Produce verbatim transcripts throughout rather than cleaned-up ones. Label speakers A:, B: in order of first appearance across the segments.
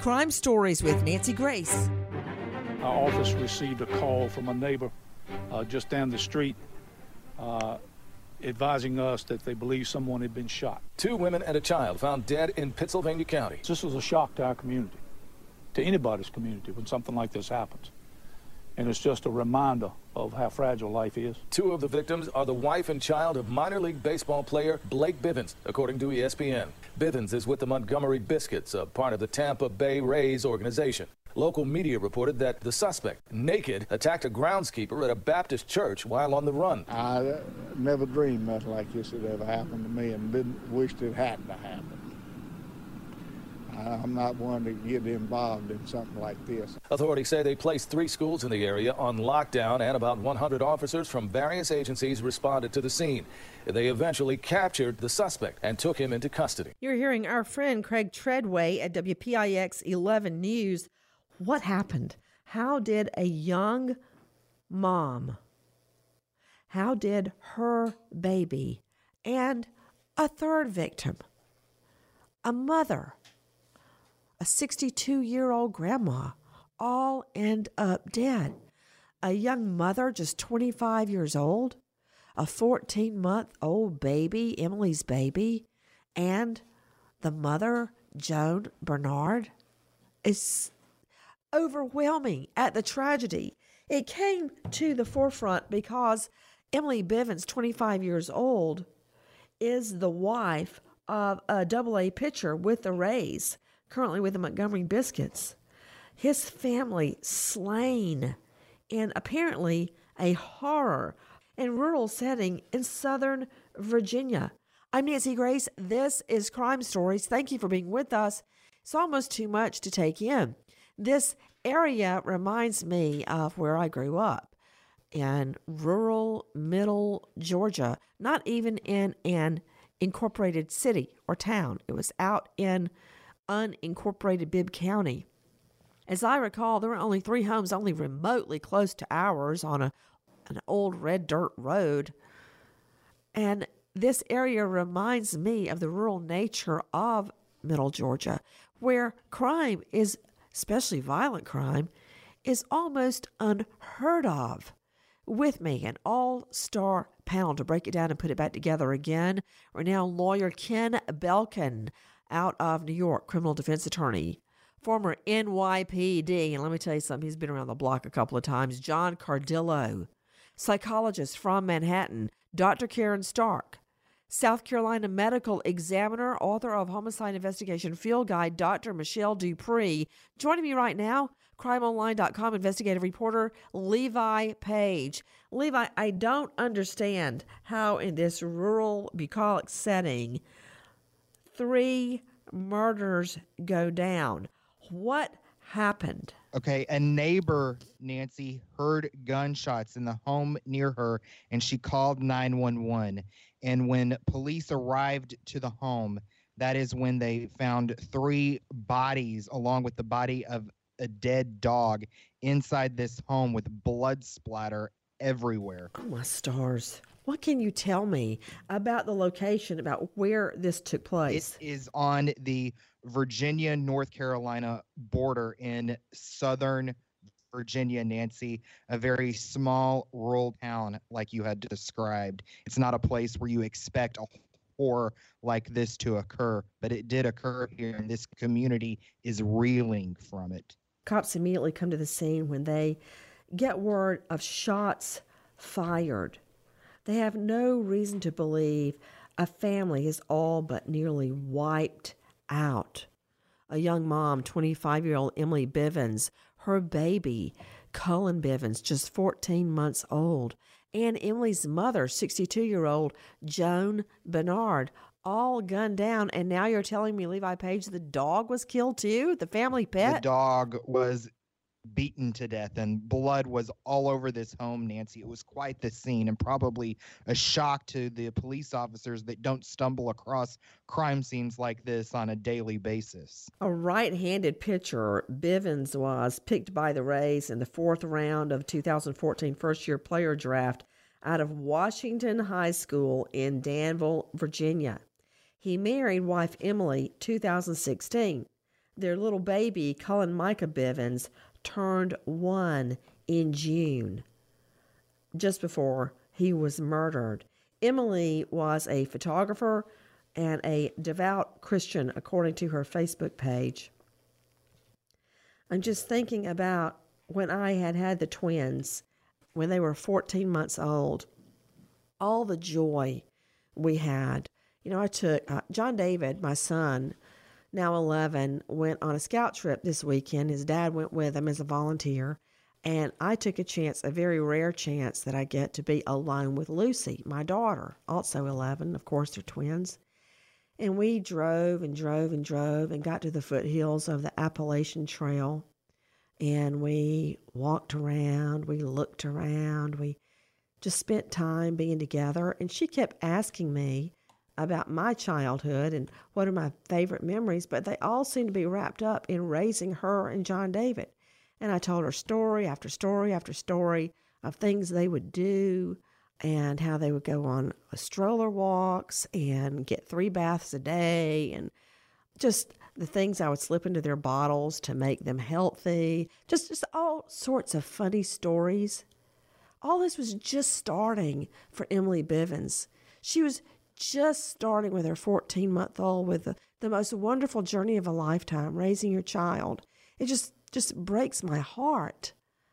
A: Crime Stories with Nancy Grace.
B: Our office received a call from a neighbor uh, just down the street uh, advising us that they believe someone had been shot.
C: Two women and a child found dead in Pittsylvania County.
B: This was a shock to our community, to anybody's community when something like this happens. And it's just a reminder of how fragile life is.
C: Two of the victims are the wife and child of minor league baseball player Blake Bivens, according to E S P N. Bivens is with the Montgomery Biscuits, a part of the Tampa Bay Rays organization. Local media reported that the suspect, naked, attacked a groundskeeper at a Baptist church while on the run.
D: I never dreamed nothing like this had ever happened to me and didn't wish it hadn't happened. I'm not one to get involved in something like this.
C: Authorities say they placed three schools in the area on lockdown, and about one hundred officers from various agencies responded to the scene. They eventually captured the suspect and took him into custody.
A: You're hearing our friend Craig Treadway at W P I X eleven News. What happened? How did a young mom, how did her baby and a third victim, a mother, a sixty-two-year-old grandma, all end up dead? A young mother, just twenty-five years old, a fourteen-month-old baby, Emily's baby, and the mother, Joan Bernard, is overwhelming at the tragedy. It came to the forefront because Emily Bivens, twenty-five years old, is the wife of a double A pitcher with the Rays, currently with the Montgomery Biscuits. His family slain in apparently a horror and rural setting in Southern Virginia. I'm Nancy Grace. This is Crime Stories. Thank you for being with us. It's almost too much to take in. This area reminds me of where I grew up in rural middle Georgia, not even in an incorporated city or town. It was out in unincorporated Bibb County. As I recall, there were only three homes only remotely close to ours on a an old red dirt road. And this area reminds me of the rural nature of middle Georgia, where crime is, especially violent crime, is almost unheard of. With me, an all-star panel to break it down and put it back together again. Renowned lawyer Ken Belkin, out of New York, criminal defense attorney, former N Y P D, and let me tell you something, he's been around the block a couple of times, John Cardillo, psychologist from Manhattan, Doctor Karen Stark, South Carolina medical examiner, author of Homicide Investigation Field Guide, Doctor Michelle Dupree. Joining me right now, crime online dot com investigative reporter Levi Page. Levi, I don't understand how in this rural, bucolic setting, three murders go down. What happened?
E: Okay, a neighbor, Nancy, heard gunshots in the home near her, and she called nine one one. And when police arrived to the home, that is when they found three bodies, along with the body of a dead dog, inside this home with blood splatter everywhere.
A: Oh, my stars. What can you tell me about the location, about where this took place?
E: It is on the Virginia-North Carolina border in southern Virginia, Nancy, a very small rural town like you had described. It's not a place where you expect a horror like this to occur, but it did occur here, and this community is reeling from it.
A: Cops immediately come to the scene when they get word of shots fired. They have no reason to believe a family is all but nearly wiped out. A young mom, twenty-five-year-old Emily Bivens, her baby, Cullen Bivens, just fourteen months old, and Emily's mother, sixty-two-year-old Joan Bernard, all gunned down. And now you're telling me, Levi Page, the dog was killed too? The family pet?
E: The dog was beaten to death, and blood was all over this home, Nancy. It was quite the scene, and probably a shock to the police officers that don't stumble across crime scenes like this on a daily basis.
A: A right-handed pitcher, Bivens was picked by the Rays in the fourth round of two thousand fourteen first-year player draft out of Washington High School in Danville, Virginia. He married wife Emily two thousand sixteen. their little baby, Cullen Micah Bivens, turned one in June, just before he was murdered. Emily was a photographer and a devout Christian, according to her Facebook page. I'm just thinking about when I had had the twins, when they were fourteen months old, all the joy we had. You know, I took uh, John David, my son, now eleven, went on a scout trip this weekend. His dad went with him as a volunteer. And I took a chance, a very rare chance, that I get to be alone with Lucy, my daughter, also eleven. Of course, they're twins. And we drove and drove and drove and got to the foothills of the Appalachian Trail. And we walked around, we looked around, we just spent time being together. And she kept asking me about my childhood and what are my favorite memories, but they all seemed to be wrapped up in raising her and John David. And I told her story after story after story of things they would do and how they would go on stroller walks and get three baths a day and just the things I would slip into their bottles to make them healthy. Just, just all sorts of funny stories. All this was just starting for Emily Bivens. She was just starting with her fourteen-month-old with the, the most wonderful journey of a lifetime, raising your child. It just just breaks my heart.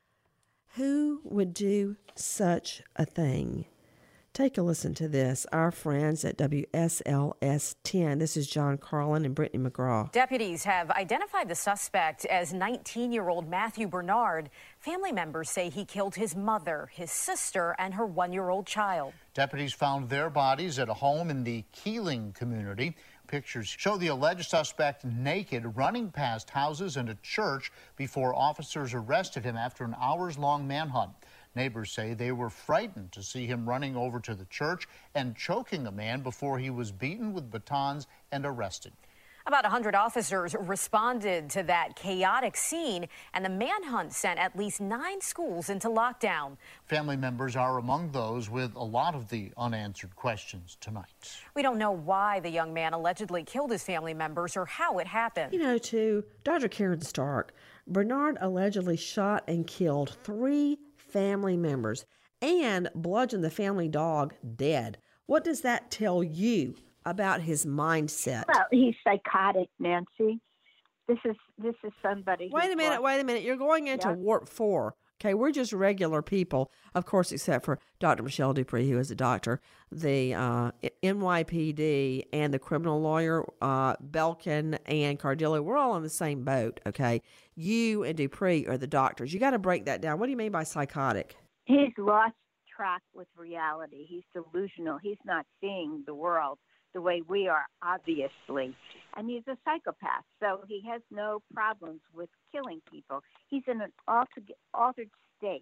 A: Who would do such a thing? Take a listen to this. Our friends at W S L S ten. This is John Carlin and Brittany McGraw.
F: Deputies have identified the suspect as nineteen-year-old Matthew Bernard. Family members say he killed his mother, his sister, and her one-year-old child.
G: Deputies found their bodies at a home in the Keeling community. Pictures show the alleged suspect naked, running past houses and a church before officers arrested him after an hours-long manhunt. Neighbors say they were frightened to see him running over to the church and choking a man before he was beaten with batons and arrested.
F: About one hundred officers responded to that chaotic scene, and the manhunt sent at least nine schools into lockdown.
G: Family members are among those with a lot of the unanswered questions tonight.
F: We don't know why the young man allegedly killed his family members or how it happened.
A: You know, to Doctor Karen Stark, Bernard allegedly shot and killed three family members and bludgeoned the family dog dead. What does that tell you about his mindset?
H: Well, he's psychotic, Nancy. This is this is somebody.
A: Wait a minute, wait a minute. You're going into
H: yeah.
A: warp four. Okay, we're just regular people, of course, except for Doctor Michelle Dupree, who is a doctor, the uh, N Y P D, and the criminal lawyer, uh, Belkin and Cardillo. We're all on the same boat, okay? You and Dupree are the doctors. You got to break that down. What do you mean by psychotic?
H: He's lost track with reality. He's delusional. He's not seeing the world the way we are, obviously. And he's a psychopath, so he has no problems with killing people. He's in an altered, altered state.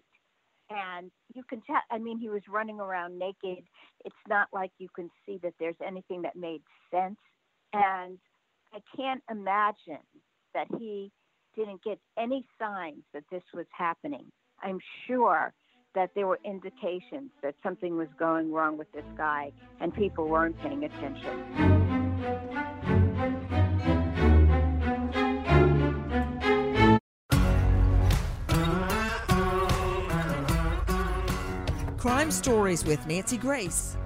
H: And you can tell, I mean, he was running around naked. It's not like you can see that there's anything that made sense. And I can't imagine that he didn't get any signs that this was happening. I'm sure that there were indications that something was going wrong with this guy and people weren't paying attention.
I: Crime Stories with Nancy Grace.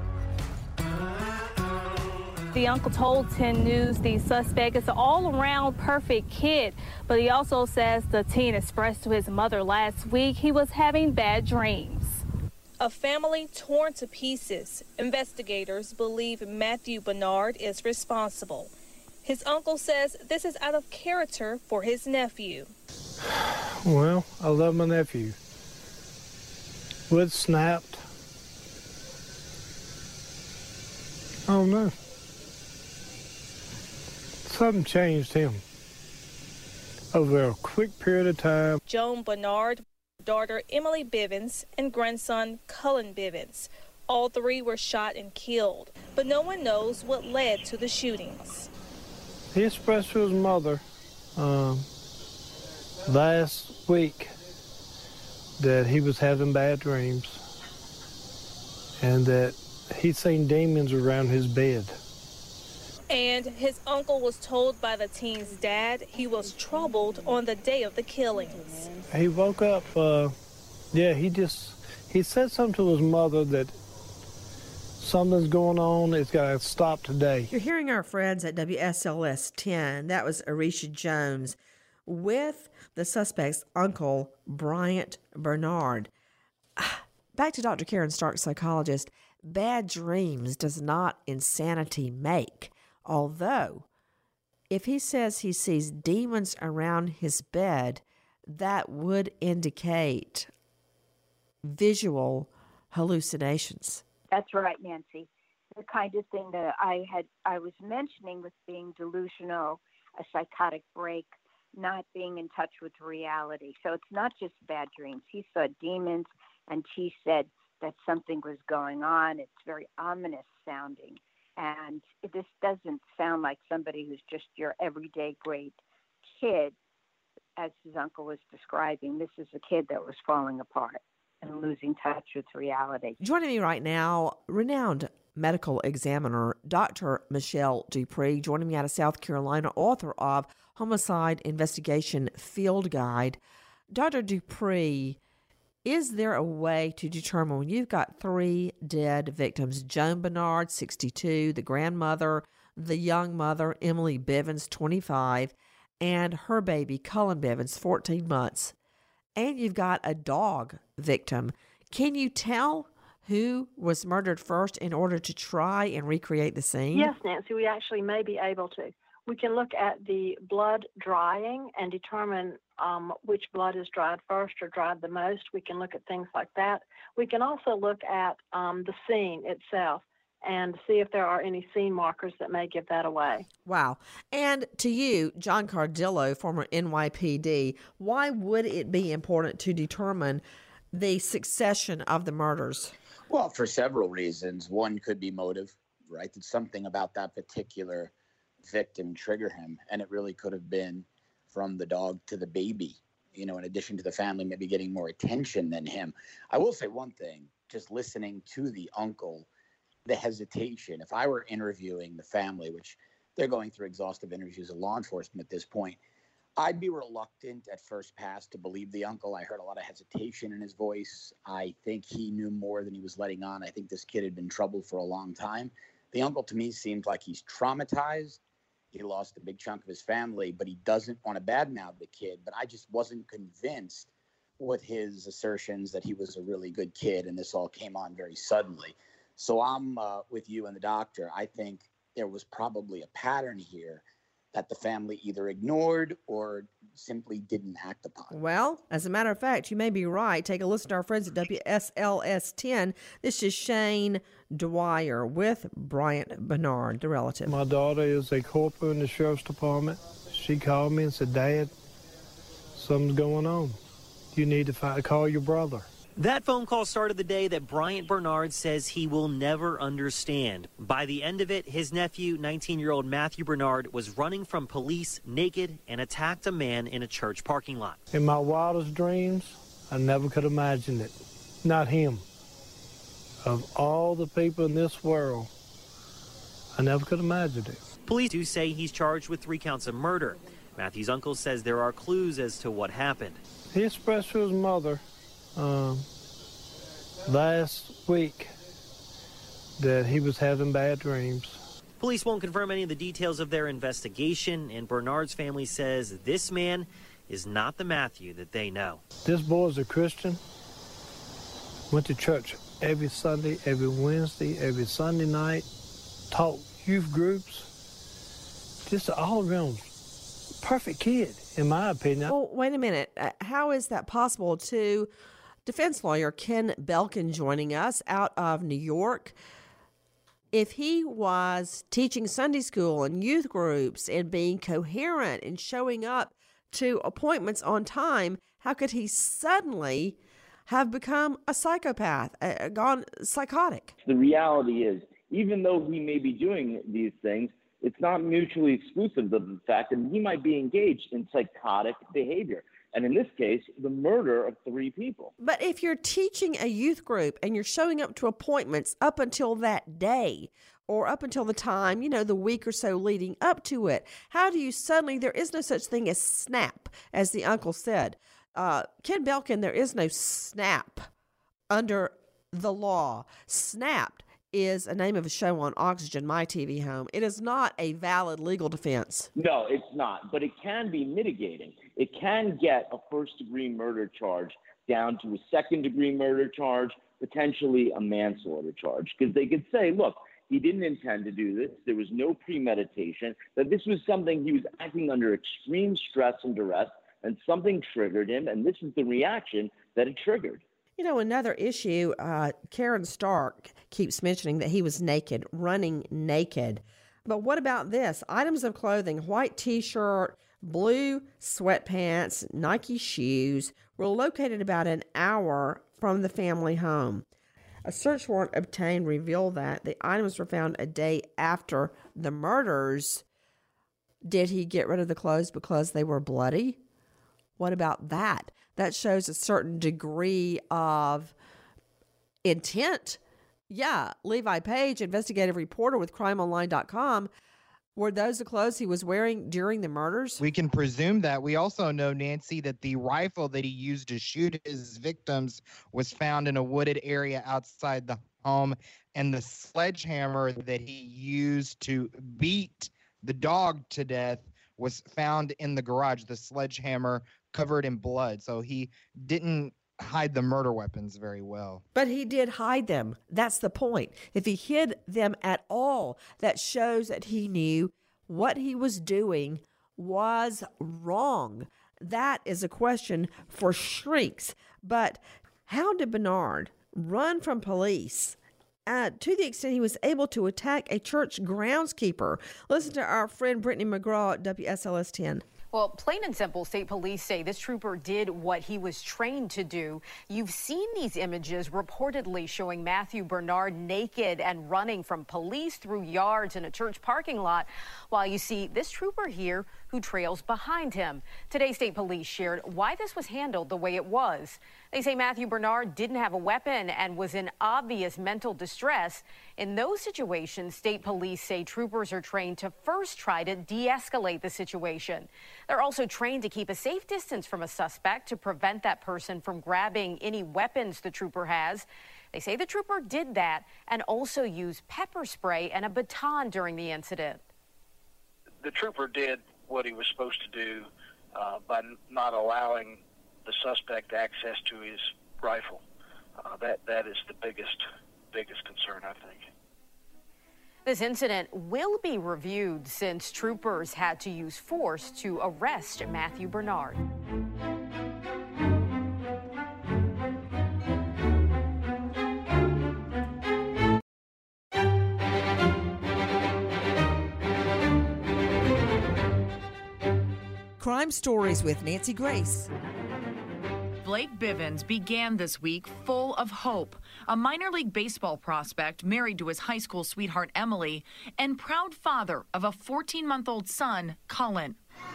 J: The uncle told ten News the suspect is an all-around perfect kid, but he also says the teen expressed to his mother last week he was having bad dreams.
K: A family torn to pieces. Investigators believe Matthew Bernard is responsible. His uncle says this is out of character for his nephew.
L: Well, I love my nephew. Wood snapped. I don't know. Something changed him over a quick period of time.
K: Joan Bernard, daughter Emily Bivens, and grandson Cullen Bivens. All three were shot and killed, but no one knows what led to the shootings.
L: He expressed to his mother um, last week that he was having bad dreams and that he'd seen demons around his bed.
K: And his uncle was told by the teen's dad he was troubled on the day of the killings.
L: He woke up, uh, yeah, he just, he said something to his mother that something's going on, it's got to stop today.
A: You're hearing our friends at W S L S ten. That was Arisha Jones with the suspect's uncle, Bryant Bernard. Back to Doctor Karen Stark, psychologist. Bad dreams does not insanity make. Although, if he says he sees demons around his bed, that would indicate visual hallucinations.
H: That's right, Nancy. The kind of thing that I had, I was mentioning with being delusional, a psychotic break, not being in touch with reality. So it's not just bad dreams. He saw demons, and he said that something was going on. It's very ominous sounding. And this doesn't sound like somebody who's just your everyday great kid, as his uncle was describing. This is a kid that was falling apart and losing touch with reality.
A: Joining me right now, renowned medical examiner Doctor Michelle Dupree, joining me out of South Carolina, author of Homicide Investigation Field Guide. Doctor Dupree, is there a way to determine when you've got three dead victims, Joan Bernard, sixty-two, the grandmother, the young mother, Emily Bivens, twenty-five, and her baby, Cullen Bivens, fourteen months, and you've got a dog victim, can you tell who was murdered first in order to try and recreate the scene?
M: Yes, Nancy, we actually may be able to. We can look at the blood drying and determine um, which blood is dried first or dried the most. We can look at things like that. We can also look at um, the scene itself and see if there are any scene markers that may give that away.
A: Wow. And to you, John Cardillo, former N Y P D, why would it be important to determine the succession of the murders?
N: Well, for several reasons. One could be motive, right? That something about that particular victim trigger him, and it really could have been from the dog to the baby, you know, in addition to the family maybe getting more attention than him. I will say one thing, just listening to the uncle, the hesitation. If I were interviewing the family, which they're going through exhaustive interviews of law enforcement at this point, I'd be reluctant at first pass to believe the uncle. I heard a lot of hesitation in his voice. I think he knew more than he was letting on. I think this kid had been troubled for a long time. The uncle, to me, seems like he's traumatized. He lost a big chunk of his family, but he doesn't want to badmouth the kid. But I just wasn't convinced with his assertions that he was a really good kid, and this all came on very suddenly. So I'm uh, with you and the doctor. I think there was probably a pattern here that the family either ignored or simply didn't act upon.
A: Well, as a matter of fact, you may be right. Take a listen to our friends at W S L S ten. This is Shane Dwyer with Bryant Bernard, the relative.
L: My daughter is a corporal in the sheriff's department. She called me and said, Dad, something's going on. You need to find, call your brother.
O: That phone call started the day that Bryant Bernard says he will never understand. By the end of it, his nephew, nineteen-year-old Matthew Bernard, was running from police naked and attacked a man in a church parking lot.
L: In my wildest dreams, I never could imagine it. Not him. Of all the people in this world, I never could imagine it.
O: Police do say he's charged with three counts of murder. Matthew's uncle says there are clues as to what happened.
L: He expressed to his mother Um, last week that he was having bad dreams.
O: Police won't confirm any of the details of their investigation, and Bernard's family says this man is not the Matthew that they know.
L: This boy's a Christian, went to church every Sunday, every Wednesday, every Sunday night, taught youth groups, just all around perfect kid, in my opinion.
A: Well, wait a minute. Uh, how is that possible? To defense lawyer Ken Belkin joining us out of New York. If he was teaching Sunday school and youth groups and being coherent and showing up to appointments on time, how could he suddenly have become a psychopath, uh, gone psychotic?
P: The reality is, even though he may be doing these things, it's not mutually exclusive of the fact that he might be engaged in psychotic behavior. And in this case, the murder of three people.
A: But if you're teaching a youth group and you're showing up to appointments up until that day, or up until the time, you know, the week or so leading up to it? How do you suddenly, there is no such thing as snap, as the uncle said. Uh, Ken Belkin, there is no snap under the law. Snapped is a name of a show on Oxygen, my T V home. It is not a valid legal defense.
P: No, it's not, but it can be mitigating. It can get a first-degree murder charge down to a second-degree murder charge, potentially a manslaughter charge, because they could say, look, he didn't intend to do this. There was no premeditation, that this was something he was acting under extreme stress and duress, and something triggered him, and this is the reaction that it triggered.
A: You know, another issue, uh, Karen Stark keeps mentioning that he was naked, running naked. But what about this? Items of clothing, white T-shirt, blue sweatpants, Nike shoes, were located about an hour from the family home. A search warrant obtained revealed that the items were found a day after the murders. Did he get rid of the clothes because they were bloody? What about that? That shows a certain degree of intent. Yeah, Levi Page, investigative reporter with crime online dot com. Were those the clothes he was wearing during the murders?
E: We can presume that. We also know, Nancy, that the rifle that he used to shoot his victims was found in a wooded area outside the home, and the sledgehammer that he used to beat the dog to death was found in the garage, the sledgehammer covered in blood. So he didn't hide the murder weapons very well.
A: But he did hide them. That's the point. If he hid them at all, that shows that he knew what he was doing was wrong. That is a question for shrieks. But how did Bernard run from police Uh, to the extent he was able to attack a church groundskeeper? Listen to our friend Brittany McGraw at W S L S ten.
F: Well, plain and simple, state police say this trooper did what he was trained to do. You've seen these images reportedly showing Matthew Bernard naked and running from police through yards in a church parking lot, while you see this trooper here who trails behind him. Today, state police shared why this was handled the way it was. They say Matthew Bernard didn't have a weapon and was in obvious mental distress. In those situations, state police say troopers are trained to first try to de-escalate the situation. They're also trained to keep a safe distance from a suspect to prevent that person from grabbing any weapons the trooper has. They say the trooper did that and also used pepper spray and a baton during the incident.
Q: The trooper did what he was supposed to do uh, by n- not allowing the suspect access to his rifle. Uh, that that is the biggest biggest concern, I think.
F: This incident will be reviewed since troopers had to use force to arrest Matthew Bernard.
I: Crime Stories with Nancy Grace.
R: Blake Bivens began this week full of hope. A minor league baseball prospect married to his high school sweetheart Emily and proud father of a fourteen-month-old son, Cullen.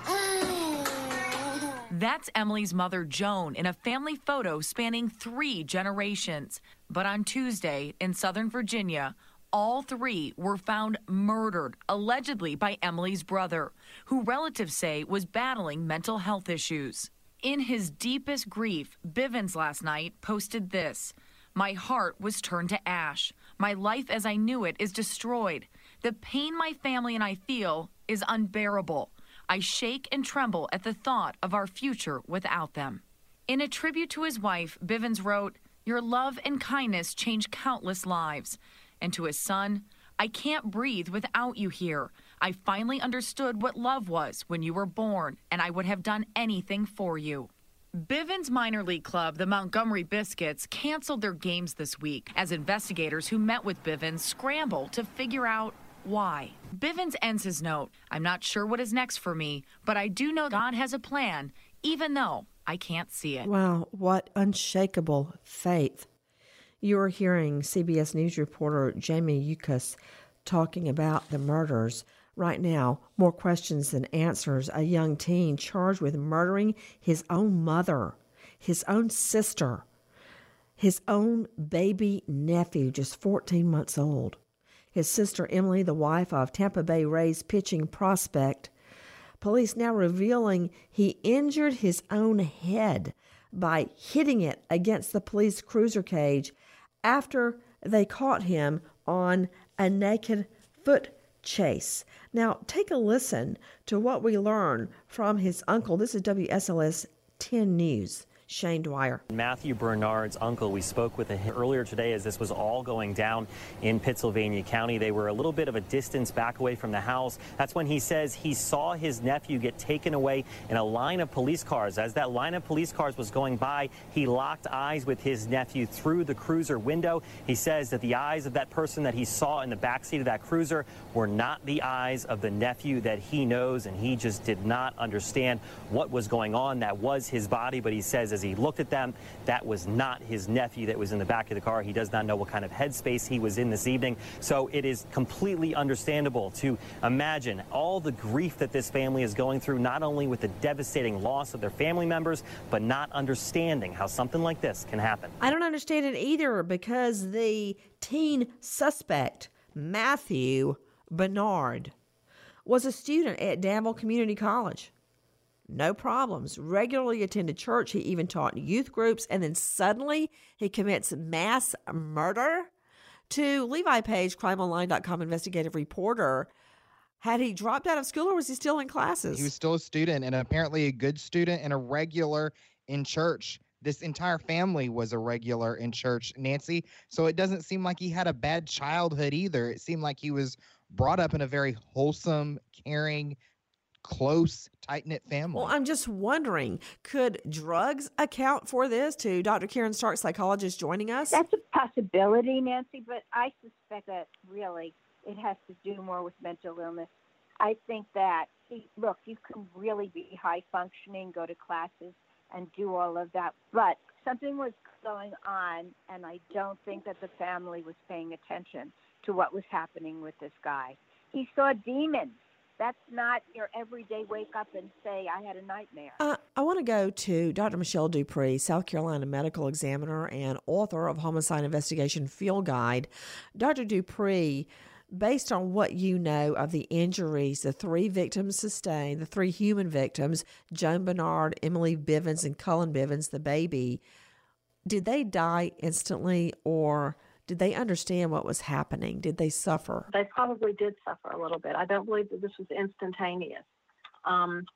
R: That's Emily's mother, Joan, in a family photo spanning three generations. But on Tuesday in Southern Virginia, all three were found murdered, allegedly by Emily's brother, who relatives say was battling mental health issues. In his deepest grief, Bivens last night posted this: "My heart was turned to ash. My life as I knew it is destroyed. The pain my family and I feel is unbearable. I shake and tremble at the thought of our future without them." In a tribute to his wife, Bivens wrote, "Your love and kindness changed countless lives." And to his son, "I can't breathe without you here. I finally understood what love was when you were born, and I would have done anything for you." Bivens minor league club, the Montgomery Biscuits, canceled their games this week as investigators who met with Bivens scramble to figure out why. Bivens ends his note, "I'm not sure what is next for me, but I do know God has a plan, even though I can't see it."
A: Wow, what unshakable faith. You are hearing C B S News reporter Jamie Yuccas talking about the murders. Right now, more questions than answers. A young teen charged with murdering his own mother, his own sister, his own baby nephew, just fourteen months old. his sister Emily, the wife of Tampa Bay Rays pitching prospect. Police now revealing he injured his own head by hitting it against the police cruiser cage after they caught him on a naked foot chase. Now, take a listen to what we learn from his uncle. This is W S L S ten News. Shane Dwyer.
O: Matthew Bernard's uncle, we spoke with him earlier today as this was all going down in Pittsylvania County. They were a little bit of a distance back away from the house. That's when he says he saw his nephew get taken away in a line of police cars. As that line of police cars was going by, he locked eyes with his nephew through the cruiser window. He says that the eyes of that person that he saw in the backseat of that cruiser were not the eyes of the nephew that he knows, and he just did not understand what was going on. That was his body, but he says as he looked at them, that was not his nephew that was in the back of the car. He does not know what kind of headspace he was in this evening. So it is completely understandable to imagine all the grief that this family is going through, not only with the devastating loss of their family members, but not understanding how something like this can happen.
A: I don't understand it either, because the teen suspect, Matthew Bernard, was a student at Danville Community College. No problems, regularly attended church. He even taught youth groups, and then suddenly he commits mass murder. To Levi Page, crime online dot com investigative reporter, had he dropped out of school or was he still in classes?
E: He was still a student, and apparently a good student and a regular in church. This entire family was a regular in church, Nancy. So it doesn't seem like he had a bad childhood either. It seemed like he was brought up in a very wholesome, caring, close, tight-knit family.
A: Well, I'm just wondering, could drugs account for this? To Doctor Karen Stark, psychologist, joining us.
H: That's a possibility, Nancy, but I suspect that really it has to do more with mental illness. I think that, see, look, you can really be high-functioning, go to classes, and do all of that, but something was going on, and I don't think that the family was paying attention to what was happening with this guy. He saw demons. That's not your everyday wake up and say, I had a nightmare.
A: Uh, I want to go to Doctor Michelle Dupree, South Carolina medical examiner and author of Homicide Investigation Field Guide. Doctor Dupree, based on what you know of the injuries the three victims sustained, the three human victims, Joan Bernard, Emily Bivens, and Cullen Bivens, the baby, did they die instantly, or did they understand what was happening? Did they suffer?
M: They probably did suffer a little bit. I don't believe that this was instantaneous. Um,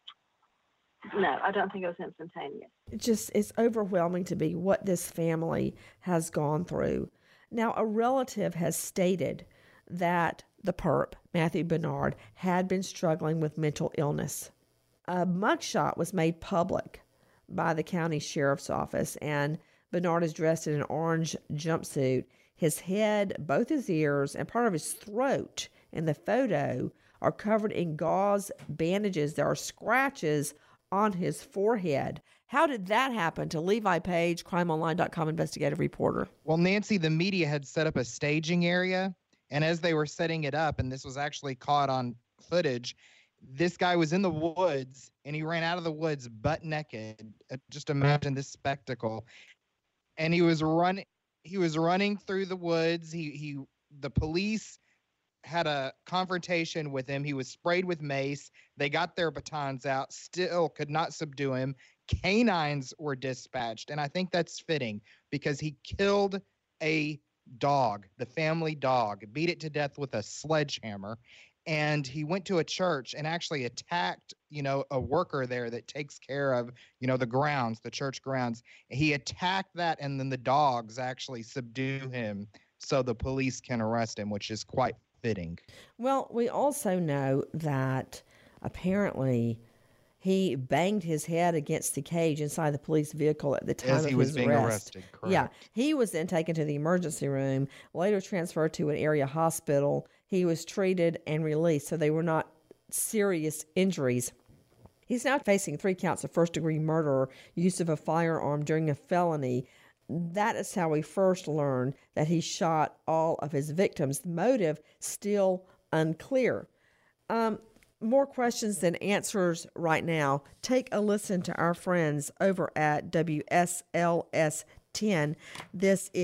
M: no, I don't think it was instantaneous.
A: It just, it's overwhelming to be what this family has gone through. Now, a relative has stated that the perp, Matthew Bernard, had been struggling with mental illness. A mugshot was made public by the county sheriff's office, and Bernard is dressed in an orange jumpsuit. His head, both his ears, and part of his throat in the photo are covered in gauze bandages. There are scratches on his forehead. How did that happen? To Levi Page, crime online dot com investigative reporter.
E: Well, Nancy, the media had set up a staging area, and as they were setting it up, and this was actually caught on footage, this guy was in the woods, and he ran out of the woods butt naked. Just imagine this spectacle. And he was running. He was running through the woods. He he. The police had a confrontation with him. He was sprayed with mace. They got their batons out. Still could not subdue him. Canines were dispatched, and I think that's fitting because he killed a dog, the family dog, beat it to death with a sledgehammer. And he went to a church and actually attacked, you know, a worker there that takes care of, you know, the grounds, the church grounds. He attacked that, and then the dogs actually subdue him so the police can arrest him, which is quite fitting.
A: Well, we also know that apparently he banged his head against the cage inside the police vehicle at the time
E: As
A: of
E: he was
A: his
E: being
A: arrest.
E: arrested, correct.
A: Yeah, he was then taken to the emergency room, later transferred to an area hospital. He was treated and released, so they were not serious injuries. He's now facing three counts of first-degree murder, use of a firearm during a felony. That is how we first learned that he shot all of his victims. The motive still unclear. Um, more questions than answers right now. Take a listen to our friends over at W S L S ten. This is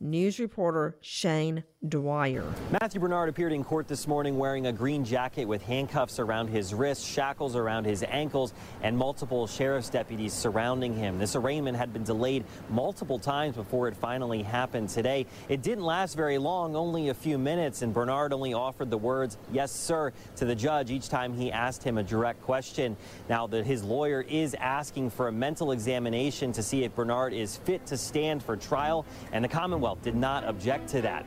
A: News reporter Shane Dwyer.
O: Matthew Bernard appeared in court this morning wearing a green jacket with handcuffs around his wrists, shackles around his ankles, and multiple sheriff's deputies surrounding him. This arraignment had been delayed multiple times before it finally happened today. It didn't last very long, only a few minutes, and Bernard only offered the words, "Yes, sir," to the judge each time he asked him a direct question. Now, that his lawyer is asking for a mental examination to see if Bernard is fit to stand for trial, and the Commonwealth did not object to that.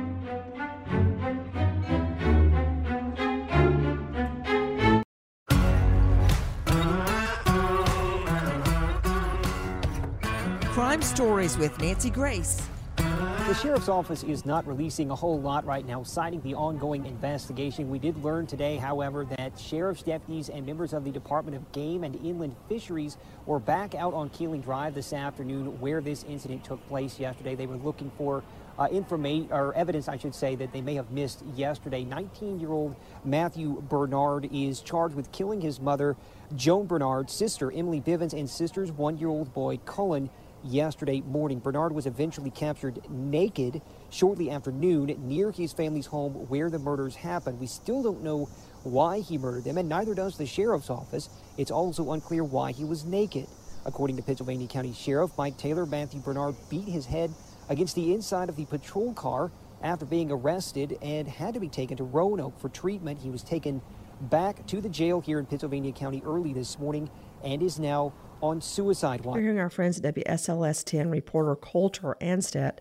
I: Crime Stories with Nancy Grace.
S: The sheriff's office is not releasing a whole lot right now, citing the ongoing investigation. We did learn today, however, that sheriff's deputies and members of the Department of Game and Inland Fisheries were back out on Keeling Drive this afternoon where this incident took place yesterday. They were looking for uh, information or evidence, I should say, that they may have missed yesterday. nineteen-year-old Matthew Bernard is charged with killing his mother, Joan Bernard, sister Emily Bivens, and sister's one-year-old boy, Cullen, yesterday morning. Bernard was eventually captured naked shortly after noon near his family's home where the murders happened. We still don't know why he murdered them, and neither does the sheriff's office. It's also unclear why he was naked. According to Pennsylvania County Sheriff Mike Taylor, Matthew Bernard beat his head against the inside of the patrol car after being arrested and had to be taken to Roanoke for treatment. He was taken back to the jail here in Pennsylvania County early this morning and is now on suicide watch.
A: We're hearing our friends at W S L S ten reporter Coulter Anstedt.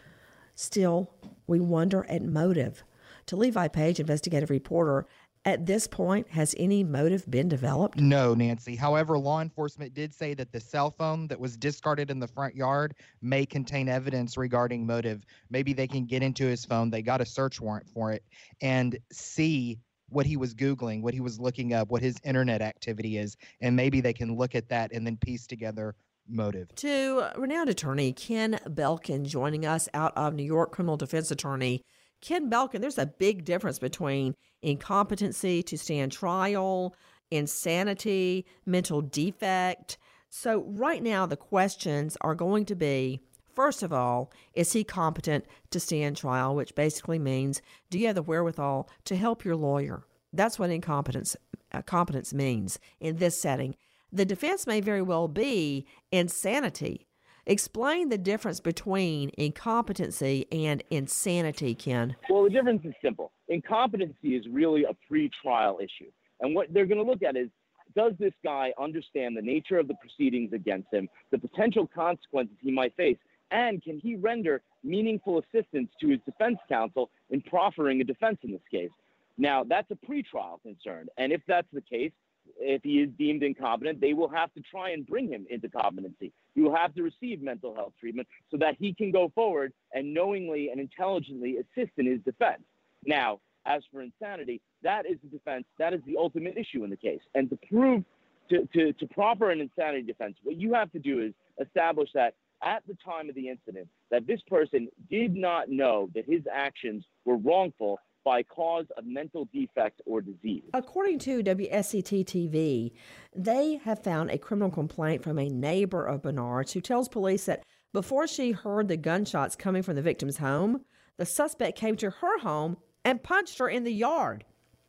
A: Still, we wonder at motive. To Levi Page, investigative reporter, at this point, has any motive been developed?
E: No, Nancy. However, law enforcement did say that the cell phone that was discarded in the front yard may contain evidence regarding motive. Maybe they can get into his phone. They got a search warrant for it and see what he was Googling, what he was looking up, what his internet activity is, and maybe they can look at that and then piece together motive.
A: To renowned attorney Ken Belkin joining us out of New York, criminal defense attorney. Ken Belkin, there's a big difference between incompetency to stand trial, insanity, mental defect. So right now the questions are going to be, first of all, is he competent to stand trial, which basically means, do you have the wherewithal to help your lawyer? That's what incompetence uh, competence means in this setting. The defense may very well be insanity. Explain the difference between incompetency and insanity, Ken.
P: Well, the difference is simple. Incompetency is really a pre-trial issue. And what they're going to look at is, does this guy understand the nature of the proceedings against him, the potential consequences he might face, and can he render meaningful assistance to his defense counsel in proffering a defense in this case? Now, that's a pretrial concern. And if that's the case, if he is deemed incompetent, they will have to try and bring him into competency. He will have to receive mental health treatment so that he can go forward and knowingly and intelligently assist in his defense. Now, as for insanity, that is the defense. That is the ultimate issue in the case. And to prove, to, to, to proffer an insanity defense, what you have to do is establish that at the time of the incident, that this person did not know that his actions were wrongful by cause of mental defect or disease.
A: According to W S C T T V, they have found a criminal complaint from a neighbor of Bernard's who tells police that before she heard the gunshots coming from the victim's home, the suspect came to her home and punched her in the yard.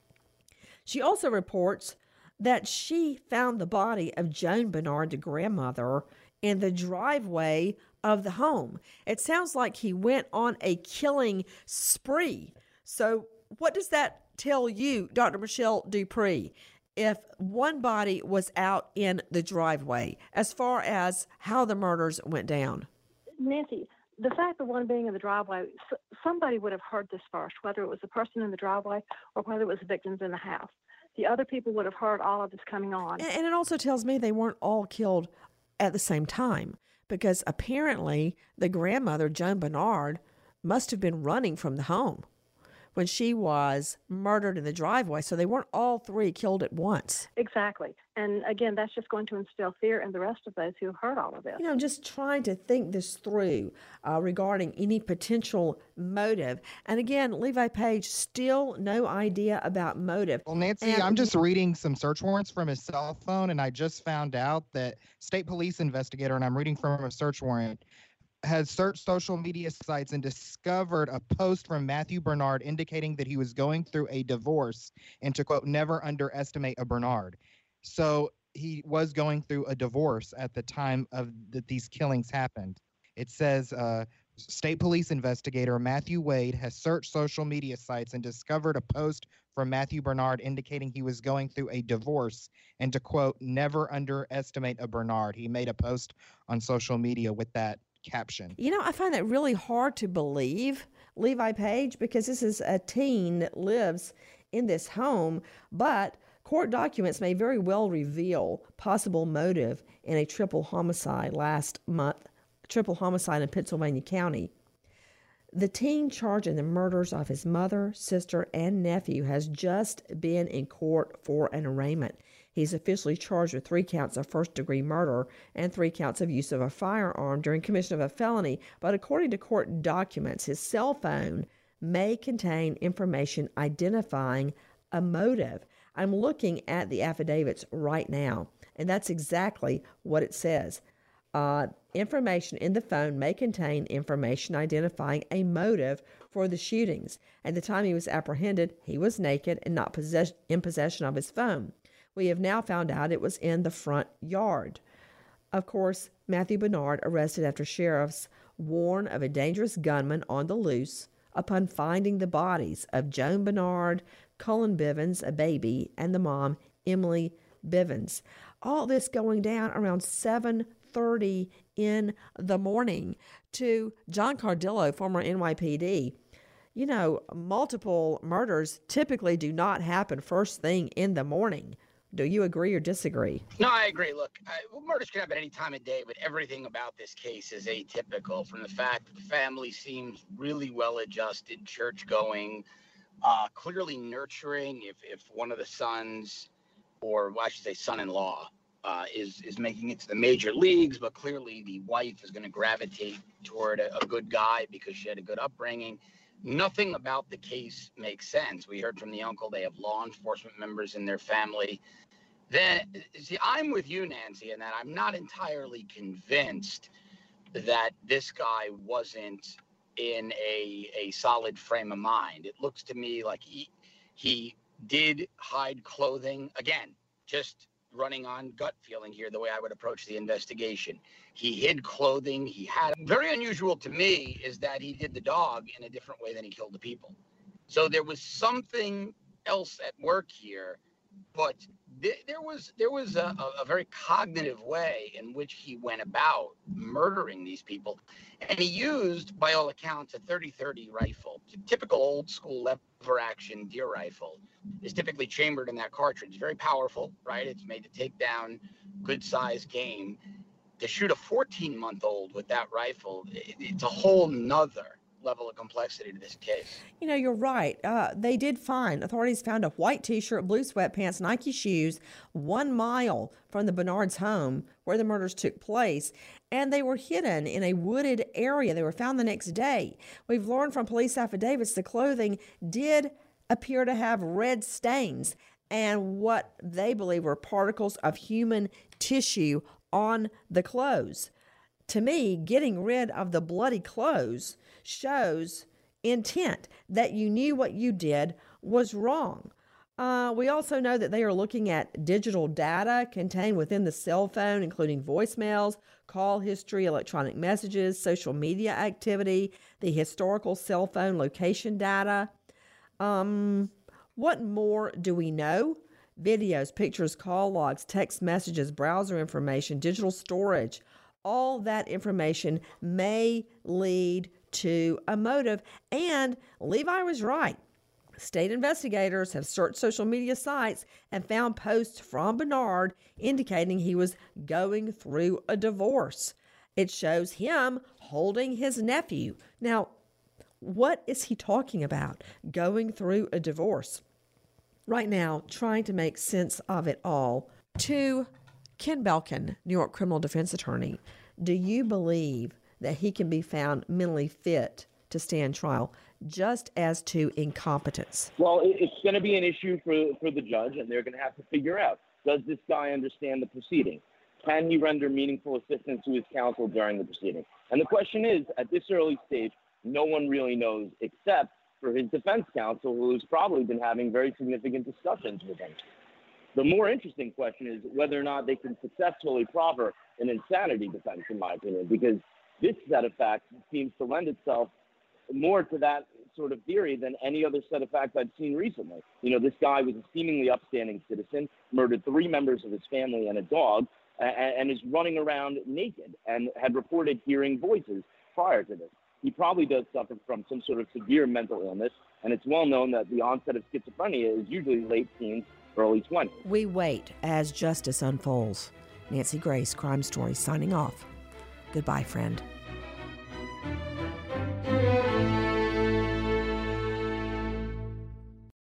A: She also reports that she found the body of Joan Bernard, the grandmother, in the driveway of the home. It sounds like he went on a killing spree. So what does that tell you, Doctor Michelle Dupree, if one body was out in the driveway, as far as how the murders went down?
M: Nancy, the fact of one being in the driveway, somebody would have heard this first, whether it was the person in the driveway or whether it was the victims in the house. The other people would have heard all of this coming on.
A: And it also tells me they weren't all killed at the same time, because apparently the grandmother, Joan Bernard, must have been running from the home when she was murdered in the driveway. So they weren't all three killed at once.
M: Exactly. And again, that's just going to instill fear in the rest of those who heard all of this.
A: You know, I'm just trying to think this through uh, regarding any potential motive. And again, Levi Page, still no idea about motive.
E: Well, Nancy, and I'm just reading some search warrants from his cell phone, and I just found out that state police investigator, and I'm reading from a search warrant, has searched social media sites and discovered a post from Matthew Bernard indicating that he was going through a divorce and to, quote, never underestimate a Bernard. So he was going through a divorce at the time of that these killings happened. It says uh, state police investigator Matthew Wade has searched social media sites and discovered a post from Matthew Bernard indicating he was going through a divorce and to, quote, never underestimate a Bernard. He made a post on social media with that caption.
A: You know, I find that really hard to believe, Levi Page, because this is a teen that lives in this home, but court documents may very well reveal possible motive in a triple homicide last month, triple homicide in Pennsylvania County. The teen charged in the murders of his mother, sister, and nephew has just been in court for an arraignment. He's officially charged with three counts of first-degree murder and three counts of use of a firearm during commission of a felony. But according to court documents, his cell phone may contain information identifying a motive. I'm looking at the affidavits right now, and that's exactly what it says. Uh, information in the phone may contain information identifying a motive for the shootings. At the time he was apprehended, he was naked and not possess- in possession of his phone. We have now found out it was in the front yard. Of course, Matthew Bernard arrested after sheriffs warned of a dangerous gunman on the loose upon finding the bodies of Joan Bernard, Cullen Bivens, a baby, and the mom, Emily Bivens. All this going down around seven thirty in the morning. To John Cardillo, former N Y P D, you know, multiple murders typically do not happen first thing in the morning. Do you agree or disagree?
T: No, I agree. Look, I, well, murders can happen any time of day, but everything about this case is atypical from the fact that the family seems really well-adjusted, church-going, uh, clearly nurturing. If, if one of the sons, or well, I should say son-in-law, uh, is, is making it to the major leagues, but clearly the wife is going to gravitate toward a, a good guy because she had a good upbringing. Nothing about the case makes sense. We heard from the uncle they have law enforcement members in their family. Then, see, I'm with you, Nancy, in that I'm not entirely convinced that this guy wasn't in a a solid frame of mind. It looks to me like he he did hide clothing. Again, just running on gut feeling here, the way I would approach the investigation. He hid clothing. He had, very unusual to me is that he did the dog in a different way than he killed the people. So there was something else at work here, but th- there was there was a, a very cognitive way in which he went about murdering these people. And he used, by all accounts, a thirty thirty rifle, typical old school lever action deer rifle. Is typically chambered in that cartridge. Very powerful, right? It's made to take down good sized game. To shoot a fourteen month old with that rifle, it, it's a whole nother level of complexity to this case.
A: You know, you're right. Uh, they did find, authorities found a white t-shirt, blue sweatpants, Nike shoes, one mile from the Bernard's home where the murders took place, and they were hidden in a wooded area. They were found the next day. We've learned from police affidavits the clothing did appear to have red stains and what they believe were particles of human tissue on the clothes. To me, getting rid of the bloody clothes shows intent, that you knew what you did was wrong. Uh, we also know that they are looking at digital data contained within the cell phone, including voicemails, call history, electronic messages, social media activity, the historical cell phone location data. Um, what more do we know? Videos, pictures, call logs, text messages, browser information, digital storage. All that information may lead to a motive. And Levi was right. State investigators have searched social media sites and found posts from Bernard indicating he was going through a divorce. It shows him holding his nephew. Now, what is he talking about? Going through a divorce. Right now, trying to make sense of it all. To Ken Belkin, New York criminal defense attorney, do you believe that he can be found mentally fit to stand trial, just as to incompetence?
P: Well, it's going to be an issue for, for the judge, and they're going to have to figure out, does this guy understand the proceeding? Can he render meaningful assistance to his counsel during the proceeding? And the question is, at this early stage, no one really knows except for his defense counsel, who's probably been having very significant discussions with him. The more interesting question is whether or not they can successfully proffer an insanity defense, in my opinion, because this set of facts seems to lend itself more to that sort of theory than any other set of facts I've seen recently. You know, this guy was a seemingly upstanding citizen, murdered three members of his family and a dog, and, and is running around naked and had reported hearing voices prior to this. He probably does suffer from some sort of severe mental illness, and it's well known that the onset of schizophrenia is usually late teens, early twenties.
A: We wait as justice unfolds. Nancy Grace, Crime Stories, signing off. Goodbye, friend.